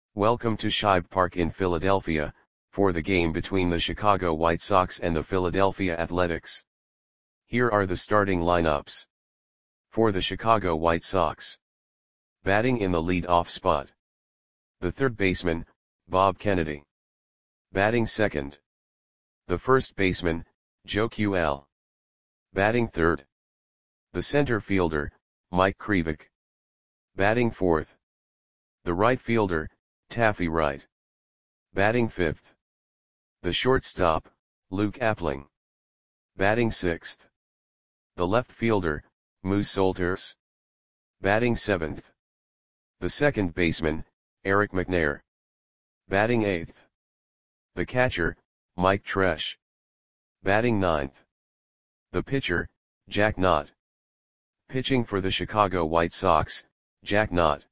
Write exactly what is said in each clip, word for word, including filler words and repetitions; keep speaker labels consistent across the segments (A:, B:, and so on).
A: Welcome to Shibe Park in Philadelphia, for the game between the Chicago White Sox and the Philadelphia Athletics. Here are the starting lineups. For the Chicago White Sox. Batting in the lead-off spot. The third baseman, Bob Kennedy. Batting second. The first baseman, Joe Q L. Batting third. The center fielder, Mike Krivik. Batting fourth. The right fielder, Taffy Wright. Batting fifth. The shortstop, Luke Appling. Batting sixth. The left fielder, Moose Solters. Batting seventh. The second baseman, Eric McNair. Batting eighth. The catcher, Mike Tresh. Batting ninth. The pitcher, Jack Knott. Pitching for the Chicago White Sox, Jack Knott.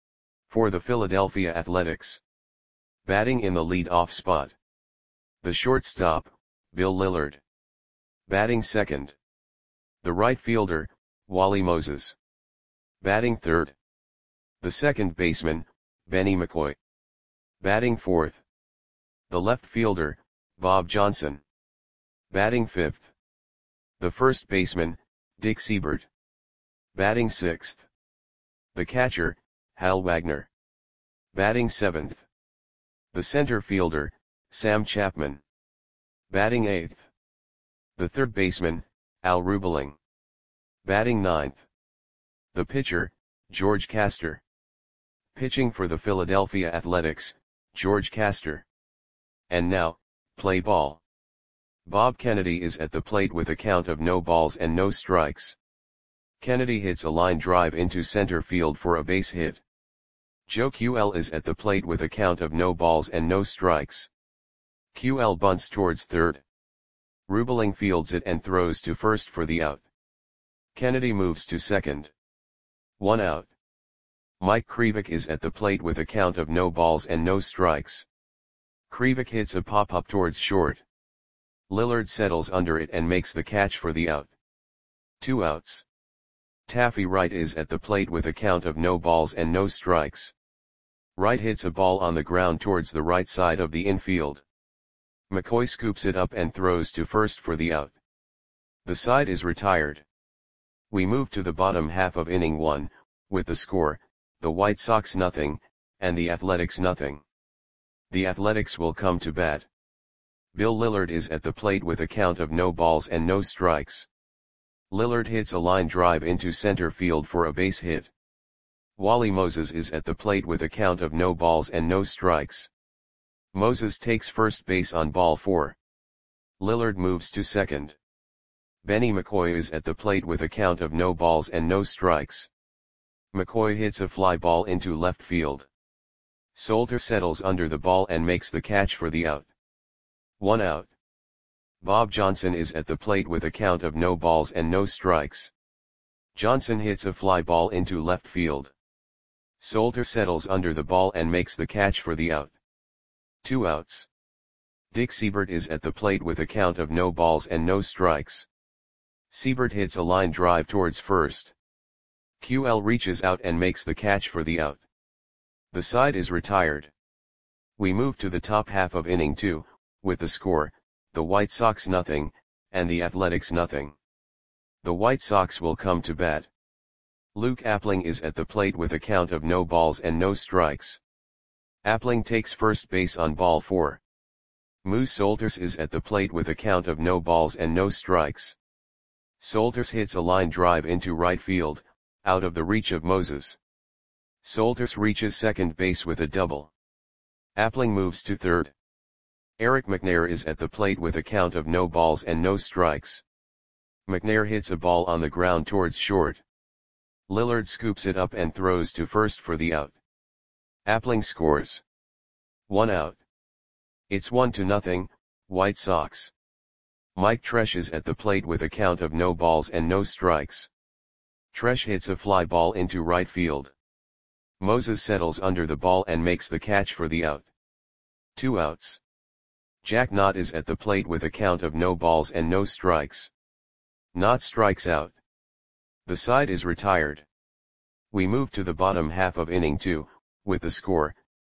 A: For the Philadelphia Athletics. Batting in the lead-off spot. The shortstop, Bill Lillard. Batting second. The right fielder, Wally Moses. Batting third. The second baseman, Benny McCoy. Batting fourth. The left fielder, Bob Johnson. Batting fifth. The first baseman, Dick Siebert. Batting sixth. The catcher, Hal Wagner. Batting seventh. The center fielder, Sam Chapman. Batting eighth. The third baseman, Al Rubeling. Batting ninth. The pitcher, George Castor. Pitching for the Philadelphia Athletics, George Castor. And now, play ball. Bob Kennedy is at the plate with a count of no balls and no strikes. Kennedy hits a line drive into center field for a base hit. Joe Q L is at the plate with a count of no balls and no strikes. Q L bunts towards third. Rubeling fields it and throws to first for the out. Kennedy moves to second. One out. Mike Krivik is at the plate with a count of no balls and no strikes. Krivik hits a pop-up towards short. Lillard settles under it and makes the catch for the out. Two outs. Taffy Wright is at the plate with a count of no balls and no strikes. Wright hits a ball on the ground towards the right side of the infield. McCoy scoops it up and throws to first for the out. The side is retired. We move to the bottom half of inning one, with the score, the White Sox nothing, and the Athletics nothing. The Athletics will come to bat. Bill Lillard is at the plate with a count of no balls and no strikes. Lillard hits a line drive into center field for a base hit. Wally Moses is at the plate with a count of no balls and no strikes. Moses takes first base on ball four. Lillard moves to second. Benny McCoy is at the plate with a count of no balls and no strikes. McCoy hits a fly ball into left field. Solter settles under the ball and makes the catch for the out. One out. Bob Johnson is at the plate with a count of no balls and no strikes. Johnson hits a fly ball into left field. Solter settles under the ball and makes the catch for the out. Two outs. Dick Siebert is at the plate with a count of no balls and no strikes. Siebert hits a line drive towards first. Q L reaches out and makes the catch for the out. The side is retired. We move to the top half of inning two, with the score, the White Sox nothing, and the Athletics nothing. The White Sox will come to bat. Luke Appling is at the plate with a count of no balls and no strikes. Appling takes first base on ball four. Moose Solters is at the plate with a count of no balls and no strikes. Solters hits a line drive into right field, out of the reach of Moses. Solters reaches second base with a double. Appling moves to third. Eric McNair is at the plate with a count of no balls and no strikes. McNair hits a ball on the ground towards short. Lillard scoops it up and throws to first for the out. Appling scores. One out. It's one to nothing, White Sox. Mike Tresh is at the plate with a count of no balls and no strikes. Tresh hits a fly ball into right field. Moses settles under the ball and makes the catch for the out. Two outs. Jack Knott is at the plate with a count of no balls and no strikes. Knott strikes out. The side is retired. We move to the bottom half of inning two, with the score,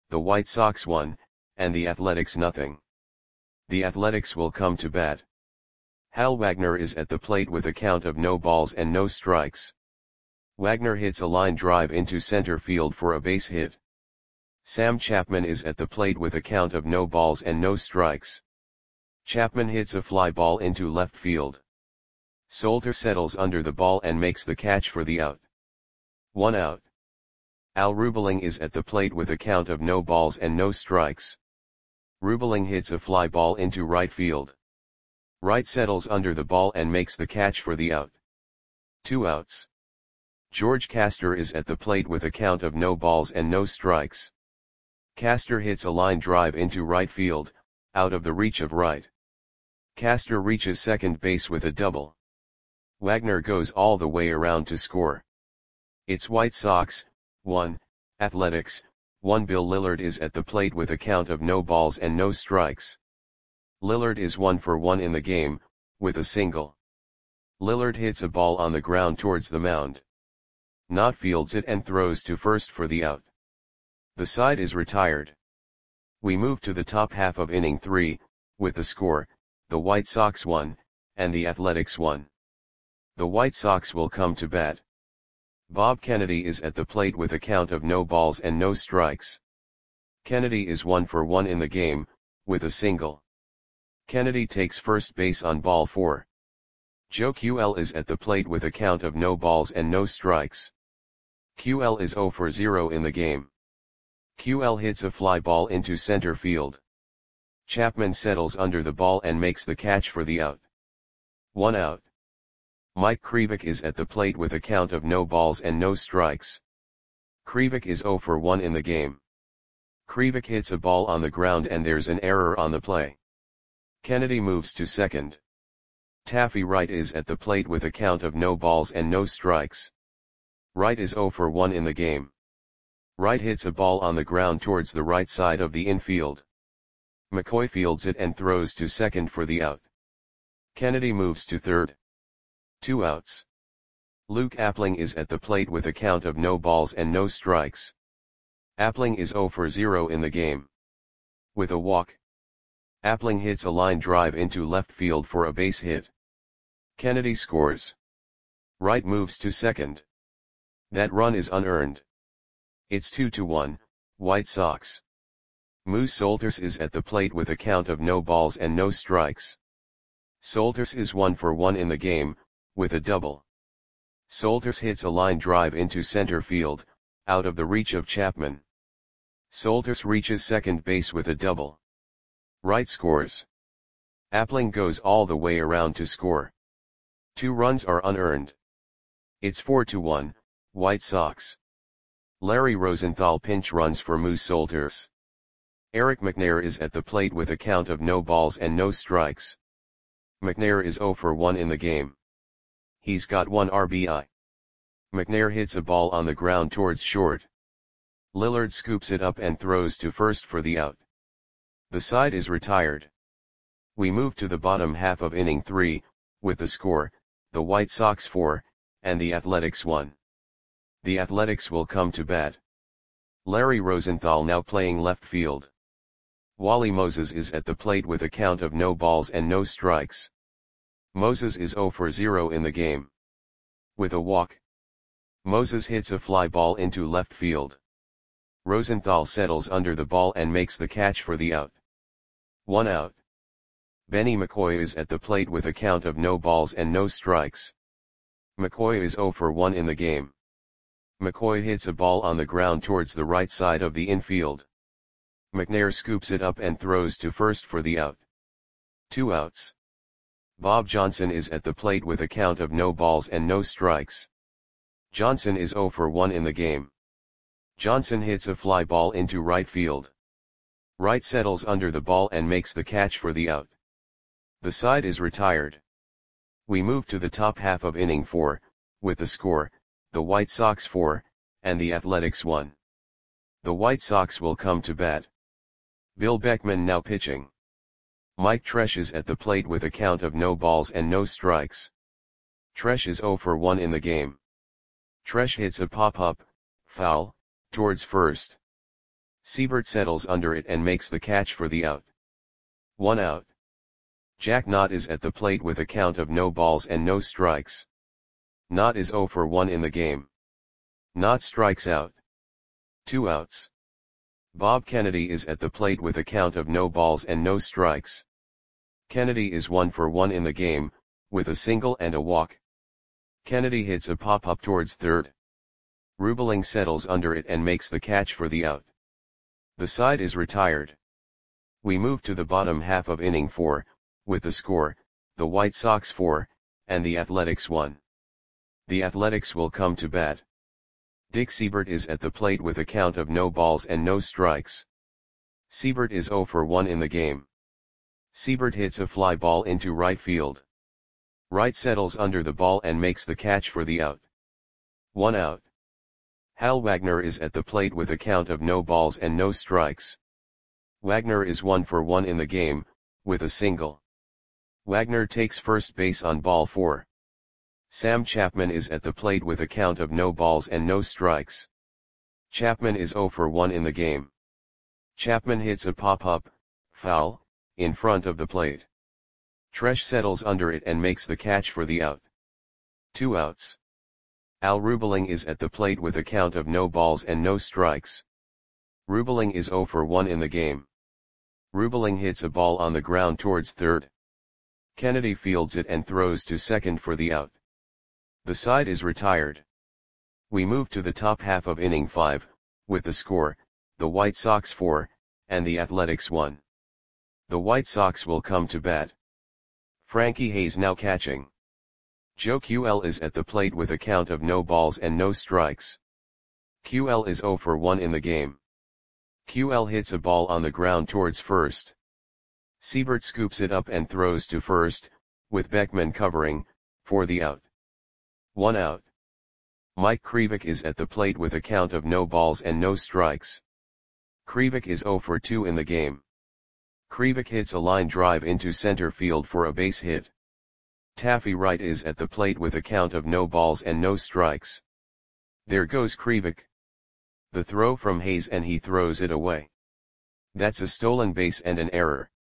A: the White Sox one, and the Athletics nothing. The Athletics will come to bat. Hal Wagner is at the plate with a count of no balls and no strikes. Wagner hits a line drive into center field for a base hit. Sam Chapman is at the plate with a count of no balls and no strikes. Chapman hits a fly ball into left field. Solter settles under the ball and makes the catch for the out. One out. Al Rubeling is at the plate with a count of no balls and no strikes. Rubeling hits a fly ball into right field. Wright settles under the ball and makes the catch for the out. Two outs. George Castor is at the plate with a count of no balls and no strikes. Castor hits a line drive into right field, out of the reach of Wright. Castor reaches second base with a double. Wagner goes all the way around to score. It's White Sox, one, Athletics, one. Bill Lillard is at the plate with a count of no balls and no strikes. Lillard is one for one in the game, with a single. Lillard hits a ball on the ground towards the mound. Knott fields it and throws to first for the out. The side is retired. We move to the top half of inning three, with the score, the White Sox one, and the Athletics one. The White Sox will come to bat. Bob Kennedy is at the plate with a count of no balls and no strikes. Kennedy is one for one in the game, with a single. Kennedy takes first base on ball four. Joe Q L is at the plate with a count of no balls and no strikes. Q L is zero for zero in the game. Q L hits a fly ball into center field. Chapman settles under the ball and makes the catch for the out. One out. Mike Krivik is at the plate with a count of no balls and no strikes. Krivik is zero for one in the game. Krivik hits a ball on the ground and there's an error on the play. Kennedy moves to second. Taffy Wright is at the plate with a count of no balls and no strikes. Wright is zero for one in the game. Wright hits a ball on the ground towards the right side of the infield. McCoy fields it and throws to second for the out. Kennedy moves to third. Two outs. Luke Appling is at the plate with a count of no balls and no strikes. Appling is zero for zero in the game. With a walk. Appling hits a line drive into left field for a base hit. Kennedy scores. Wright moves to second. That run is unearned. It's two to one, White Sox. Moose Solters is at the plate with a count of no balls and no strikes. Solters is one for one in the game, with a double. Solters hits a line drive into center field, out of the reach of Chapman. Solters reaches second base with a double. Wright scores. Appling goes all the way around to score. Two runs are unearned. It's four to one, White Sox. Larry Rosenthal pinch runs for Moose Solters. Eric McNair is at the plate with a count of no balls and no strikes. McNair is zero for one in the game. He's got one R B I. McNair hits a ball on the ground towards short. Lillard scoops it up and throws to first for the out. The side is retired. We move to the bottom half of inning three, with the score, the White Sox four, and the Athletics one. The Athletics will come to bat. Larry Rosenthal now playing left field. Wally Moses is at the plate with a count of no balls and no strikes. Moses is zero for zero in the game. With a walk. Moses hits a fly ball into left field. Rosenthal settles under the ball and makes the catch for the out. One out. Benny McCoy is at the plate with a count of no balls and no strikes. McCoy is zero for one in the game. McCoy hits a ball on the ground towards the right side of the infield. McNair scoops it up and throws to first for the out. Two outs. Bob Johnson is at the plate with a count of no balls and no strikes. Johnson is zero for one in the game. Johnson hits a fly ball into right field. Wright settles under the ball and makes the catch for the out. The side is retired. We move to the top half of inning four, with the score, the White Sox four, and the Athletics one. The White Sox will come to bat. Bill Beckman now pitching. Mike Tresh is at the plate with a count of no balls and no strikes. Tresh is zero for one in the game. Tresh hits a pop-up, foul, towards first. Siebert settles under it and makes the catch for the out. One out. Jack Knott is at the plate with a count of no balls and no strikes. Knott is zero for one in the game. Knott strikes out. Two outs. Bob Kennedy is at the plate with a count of no balls and no strikes. Kennedy is one for one in the game, with a single and a walk. Kennedy hits a pop-up towards third. Rubeling settles under it and makes the catch for the out. The side is retired. We move to the bottom half of inning four, with the score, the White Sox four, and the Athletics one. The Athletics will come to bat. Dick Siebert is at the plate with a count of no balls and no strikes. Siebert is zero for one in the game. Siebert hits a fly ball into right field. Wright settles under the ball and makes the catch for the out. One out. Hal Wagner is at the plate with a count of no balls and no strikes. Wagner is one for one in the game, with a single. Wagner takes first base on ball four. Sam Chapman is at the plate with a count of no balls and no strikes. Chapman is zero for one in the game. Chapman hits a pop-up, foul, in front of the plate. Tresh settles under it and makes the catch for the out. Two outs. Al Rubeling is at the plate with a count of no balls and no strikes. Rubeling is zero for one in the game. Rubeling hits a ball on the ground towards third. Kennedy fields it and throws to second for the out. The side is retired. We move to the top half of inning five, with the score, the White Sox four, and the Athletics one. The White Sox will come to bat. Frankie Hayes now catching. Joe Q L is at the plate with a count of no balls and no strikes. Q L is zero for one in the game. Q L hits a ball on the ground towards first. Siebert scoops it up and throws to first, with Beckman covering, for the out. One out. Mike Krivik is at the plate with a count of no balls and no strikes. Krivik is zero for two in the game. Krivik hits a line drive into center field for a base hit. Taffy Wright is at the plate with a count of no balls and no strikes. There goes Krivik. The throw from Hayes and he throws it away. That's a stolen base and an error.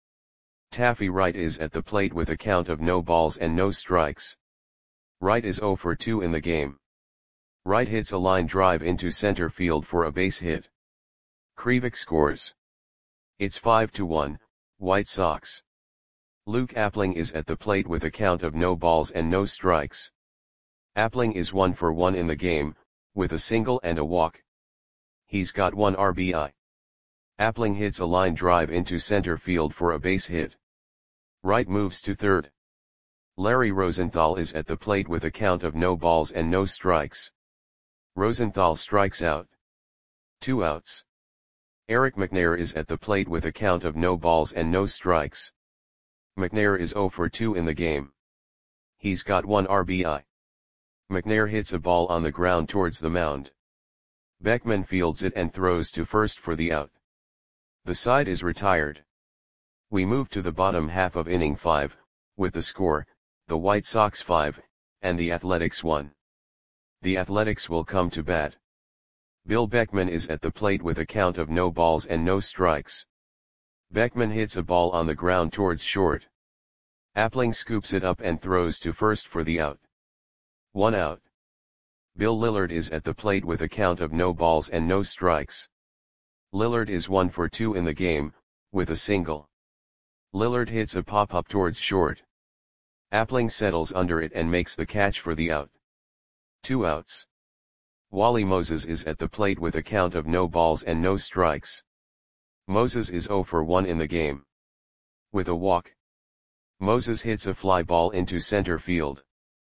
A: Taffy Wright is at the plate with a count of no balls and no strikes. Wright is zero for two in the game. Wright hits a line drive into center field for a base hit. Krivik scores. It's five to one, White Sox. Luke Appling is at the plate with a count of no balls and no strikes. Appling is one for one in the game, with a single and a walk. He's got one R B I. Appling hits a line drive into center field for a base hit. Wright moves to third. Larry Rosenthal is at the plate with a count of no balls and no strikes. Rosenthal strikes out. Two outs. Eric McNair is at the plate with a count of no balls and no strikes. McNair is zero for two in the game. He's got one R B I. McNair hits a ball on the ground towards the mound. Beckman fields it and throws to first for the out. The side is retired. We move to the bottom half of inning five, with the score, the White Sox five, and the Athletics one. The Athletics will come to bat. Bill Beckman is at the plate with a count of no balls and no strikes. Beckman hits a ball on the ground towards short. Appling scoops it up and throws to first for the out. One out. Bill Lillard is at the plate with a count of no balls and no strikes. Lillard is one for two in the game, with a single. Lillard hits a pop-up towards short. Appling settles under it and makes the catch for the out. Two outs. Wally Moses is at the plate with a count of no balls and no strikes. Moses is zero for one in the game. With a walk. Moses hits a fly ball into center field.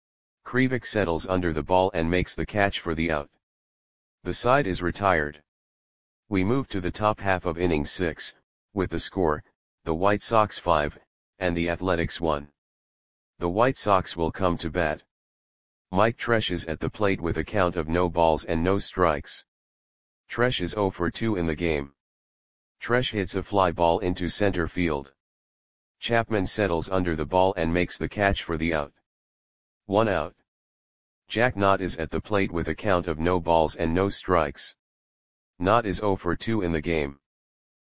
A: Krivik settles under the ball and makes the catch for the out. The side is retired. We move to the top half of inning six, with the score, the White Sox five, and the Athletics one. The White Sox will come to bat. Mike Tresh is at the plate with a count of no balls and no strikes. Tresh is zero for two in the game. Tresh hits a fly ball into center field. Chapman settles under the ball and makes the catch for the out. One out. Jack Knott is at the plate with a count of no balls and no strikes. Knott is zero for two in the game.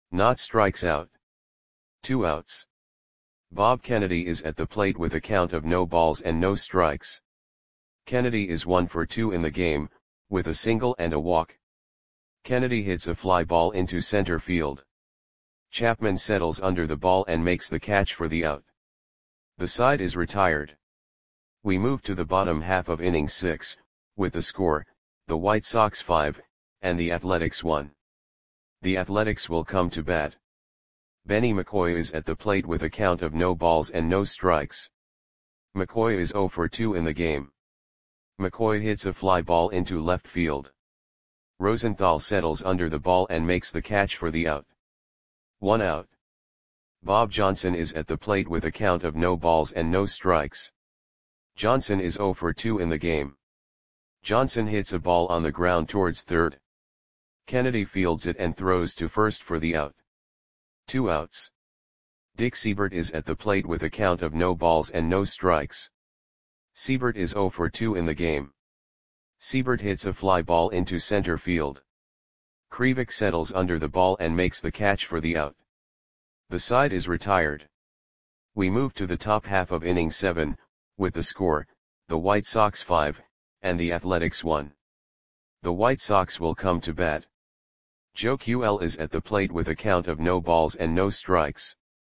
A: Knott strikes out. Two outs. Bob Kennedy is at the plate with a count of no balls and no strikes. Kennedy is one for two in the game, with a single and a walk. Kennedy hits a fly ball into center field. Chapman settles under the ball and makes the catch for the out. The side is retired. We move to the bottom half of inning six, with the score, the White Sox five, and the Athletics one. The Athletics will come to bat. Benny McCoy is at the plate with a count of no balls and no strikes. McCoy is oh for two in the game. McCoy hits a fly ball into left field. Rosenthal settles under the ball and makes the catch for the out. One out. Bob Johnson is at the plate with a count of no balls and no strikes. Johnson is oh for two in the game. Johnson hits a ball on the ground towards third. Kennedy fields it and throws to first for the out. Two outs. Dick Seibert is at the plate with a count of no balls and no strikes. Seibert is oh for two in the game. Seibert hits a fly ball into center field. Krivik settles under the ball and makes the catch for the out. The side is retired. We move to the top half of inning seven, with the score, the White Sox five, and the Athletics one. The White Sox will come to bat. Joe Q L is at the plate with a count of no balls and no strikes.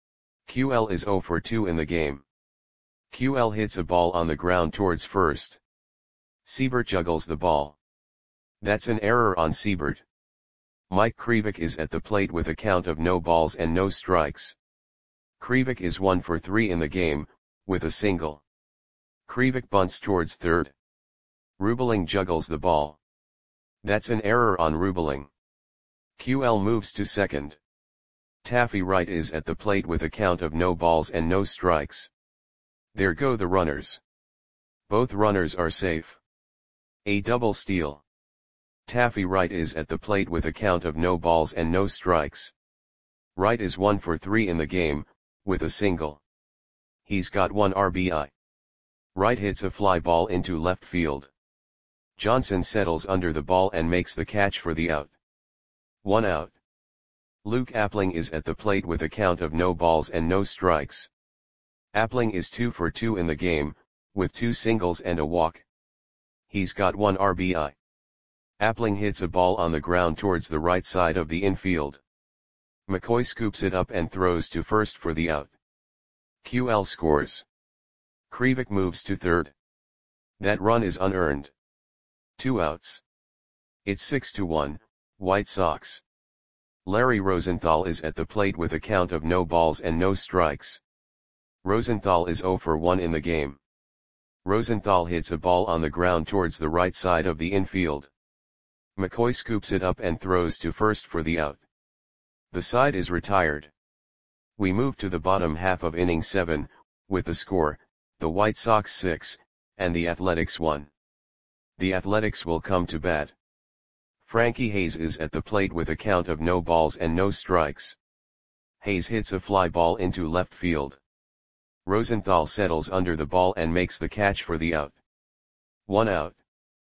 A: Q L is oh for two in the game. Q L hits a ball on the ground towards first. Seibert juggles the ball. That's an error on Seibert. Mike Krivik is at the plate with a count of no balls and no strikes. Krivik is one for three in the game, with a single. Krivik bunts towards third. Rubeling juggles the ball. That's an error on Rubeling. Q L moves to second. Taffy Wright is at the plate with a count of no balls and no strikes. There go the runners. Both runners are safe. A double steal. Taffy Wright is at the plate with a count of no balls and no strikes. Wright is one for three in the game, with a single. He's got one R B I. Wright hits a fly ball into left field. Johnson settles under the ball and makes the catch for the out. One out. Luke Appling is at the plate with a count of no balls and no strikes. Appling is two for two in the game, with two singles and a walk. He's got one R B I. Appling hits a ball on the ground towards the right side of the infield. McCoy scoops it up and throws to first for the out. Q L scores. Krivik moves to third. That run is unearned. Two outs. It's six to one, White Sox. Larry Rosenthal is at the plate with a count of no balls and no strikes. Rosenthal is oh for one in the game. Rosenthal hits a ball on the ground towards the right side of the infield. McCoy scoops it up and throws to first for the out. The side is retired. We move to the bottom half of inning seven, with the score, the White Sox six, and the Athletics one. The Athletics will come to bat. Frankie Hayes is at the plate with a count of no balls and no strikes. Hayes hits a fly ball into left field. Rosenthal settles under the ball and makes the catch for the out. One out.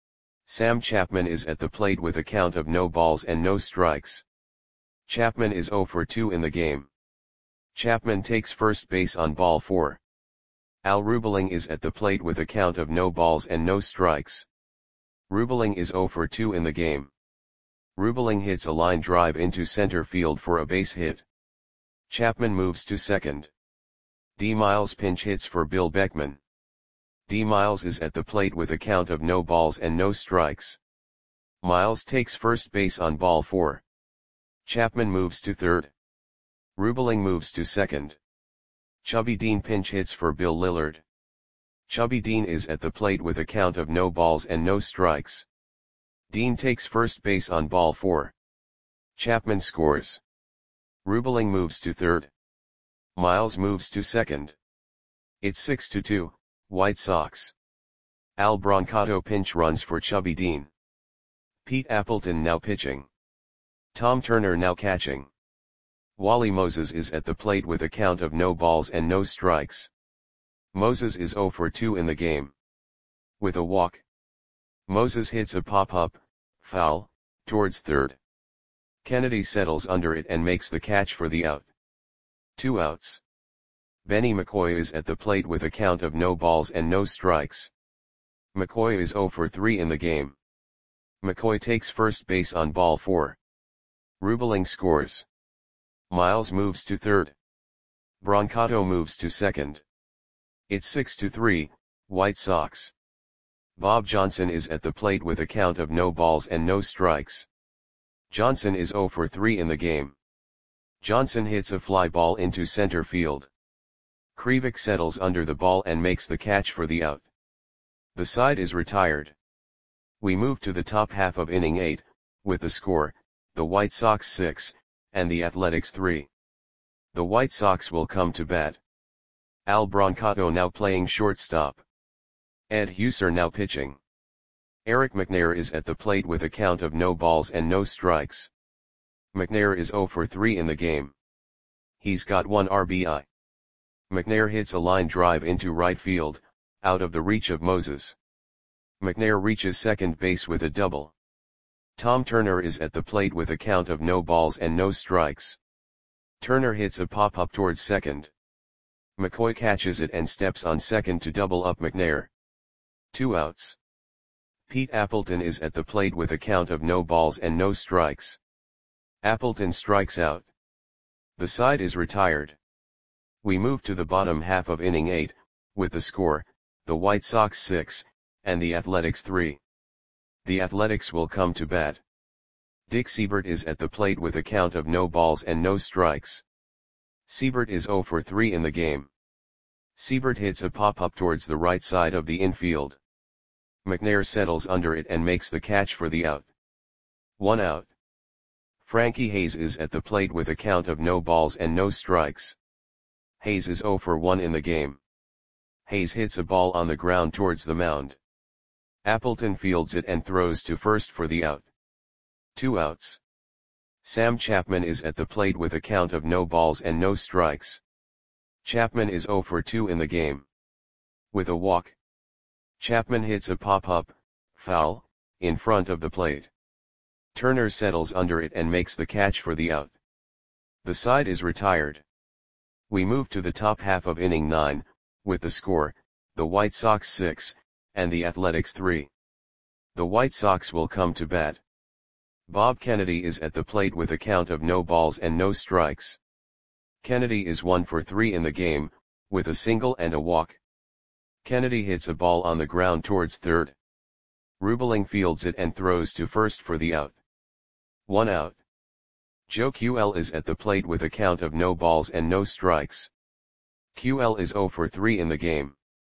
A: Sam Chapman is at the plate with a count of no balls and no strikes. Chapman is oh for two in the game. Chapman takes first base on ball four. Al Rubeling is at the plate with a count of no balls and no strikes. Rubeling is oh for two in the game. Rubeling hits a line drive into center field for a base hit. Chapman moves to second. D. Miles pinch hits for Bill Beckman. D. Miles is at the plate with a count of no balls and no strikes. Miles takes first base on ball four. Chapman moves to third. Rubeling moves to second. Chubby Dean pinch hits for Bill Lillard. Chubby Dean is at the plate with a count of no balls and no strikes. Dean takes first base on ball four. Chapman scores. Rubeling moves to third. Miles moves to second. It's six to two, White Sox. Al Brancato pinch runs for Chubby Dean. Pete Appleton now pitching. Tom Turner now catching. Wally Moses is at the plate with a count of no balls and no strikes. Moses is oh for two in the game. With a walk. Moses hits a pop-up, foul, towards third. Kennedy settles under it and makes the catch for the out. Two outs. Benny McCoy is at the plate with a count of no balls and no strikes. McCoy is oh for three in the game. McCoy takes first base on ball four. Rubeling scores. Miles moves to third. Brancato moves to second. It's six to three, White Sox. Bob Johnson is at the plate with a count of no balls and no strikes. Johnson is oh for three in the game. Johnson hits a fly ball into center field. Krivik settles under the ball and makes the catch for the out. The side is retired. We move to the top half of inning eight, with the score, the White Sox six, and the Athletics three. The White Sox will come to bat. Al Brancato now playing shortstop. Ed Husser now pitching. Eric McNair is at the plate with a count of no balls and no strikes. McNair is oh for three in the game. He's got one R B I. McNair hits a line drive into right field, out of the reach of Moses. McNair reaches second base with a double. Tom Turner is at the plate with a count of no balls and no strikes. Turner hits a pop-up towards second. McCoy catches it and steps on second to double up McNair. Two outs. Pete Appleton is at the plate with a count of no balls and no strikes. Appleton strikes out. The side is retired. We move to the bottom half of inning eight, with the score, the White Sox six, and the Athletics three. The Athletics will come to bat. Dick Seibert is at the plate with a count of no balls and no strikes. Seibert is oh for three in the game. Seibert hits a pop-up towards the right side of the infield. McNair settles under it and makes the catch for the out. One out. Frankie Hayes is at the plate with a count of no balls and no strikes. Hayes is oh for one in the game. Hayes hits a ball on the ground towards the mound. Appleton fields it and throws to first for the out. Two outs. Sam Chapman is at the plate with a count of no balls and no strikes. Chapman is oh for two in the game. With a walk. Chapman hits a pop-up, foul, in front of the plate. Turner settles under it and makes the catch for the out. The side is retired. We move to the top half of inning nine, with the score, the White Sox six, and the Athletics three. The White Sox will come to bat. Bob Kennedy is at the plate with a count of no balls and no strikes. Kennedy is one for three in the game, with a single and a walk. Kennedy hits a ball on the ground towards third. Rubeling fields it and throws to first for the out. One out. Joe Q L is at the plate with a count of no balls and no strikes. Q L is oh for three in the game.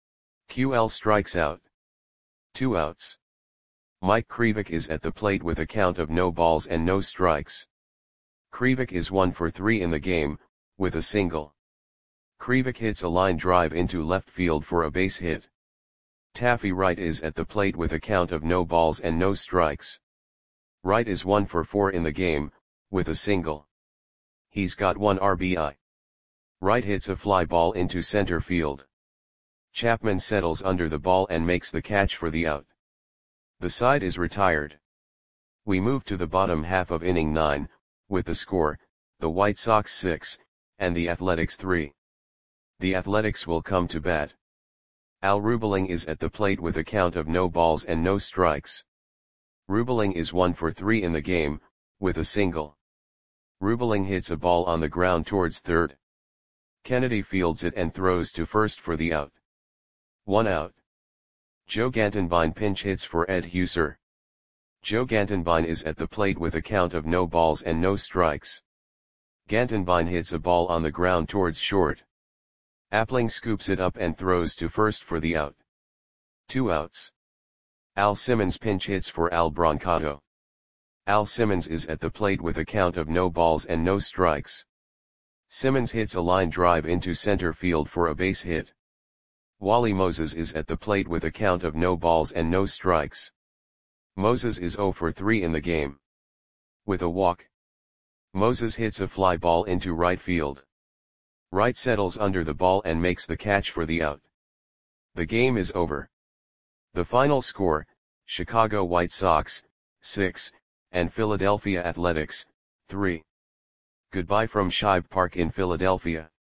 A: Q L strikes out. Two outs. Mike Krivik is at the plate with a count of no balls and no strikes. Krivik is one for three in the game, with a single. Krivik hits a line drive into left field for a base hit. Taffy Wright is at the plate with a count of no balls and no strikes. Wright is one for four in the game, with a single. He's got one R B I. Wright hits a fly ball into center field. Chapman settles under the ball and makes the catch for the out. The side is retired. We move to the bottom half of inning nine, with the score, the White Sox six, and the Athletics three. The Athletics will come to bat. Al Rubeling is at the plate with a count of no balls and no strikes. Rubeling is one for three in the game, with a single. Rubeling hits a ball on the ground towards third. Kennedy fields it and throws to first for the out. One out. Joe Gantenbein pinch hits for Ed Husser. Joe Gantenbein is at the plate with a count of no balls and no strikes. Gantenbein hits a ball on the ground towards short. Appling scoops it up and throws to first for the out. Two outs. Al Simmons pinch hits for Al Brancato. Al Simmons is at the plate with a count of no balls and no strikes. Simmons hits a line drive into center field for a base hit. Wally Moses is at the plate with a count of no balls and no strikes. Moses is oh for three in the game. With a walk. Moses hits a fly ball into right field. Wright settles under the ball and makes the catch for the out. The game is over. The final score, Chicago White Sox, six, and Philadelphia Athletics, three. Goodbye from Shibe Park in Philadelphia.